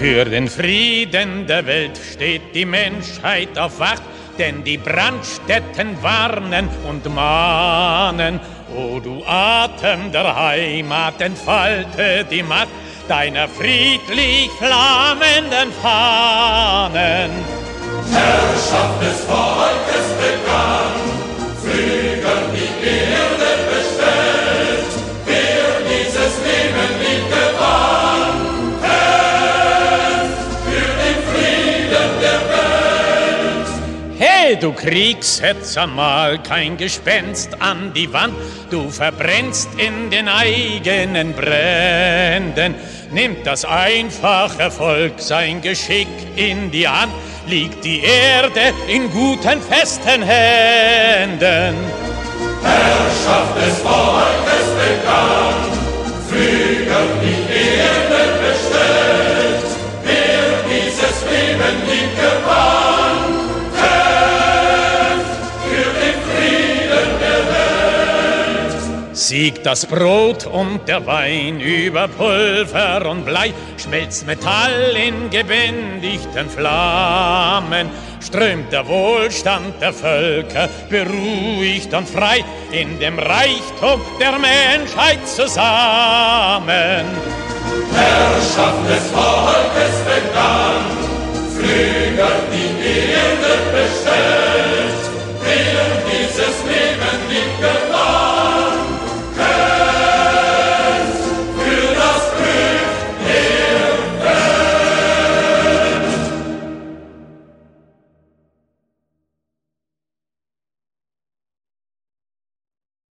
Für den Frieden der Welt steht die Menschheit auf Wacht, denn die Brandstätten warnen und mahnen. O du Atem der Heimat, entfalte die Macht deiner friedlich flammenden Fahnen. Herrschaft des Volkes begann, früher die Erde bestellt, wer dieses Leben lieb gewann, kämpft für den Frieden der Welt. Hey, du Kriegshetzer, mal kein Gespenst an die Wand, du verbrennst in den eigenen Bränden. Nimmt das einfache Volk sein Geschick in die Hand, liegt die Erde in guten, festen Händen. Herrschaft des Volkes begann, früher die Erde bestellt, wer dieses Leben lieb gewann, kämpft für den Frieden der Welt. Siegt das Brot und der Wein über Pulver und Blei, schmelzt Metall in gebändigten Flammen, strömt der Wohlstand der Völker beruhigt und frei in dem Reichtum der Menschheit zusammen. Herrschaft des Volkes begann, früher die Erde bestellt,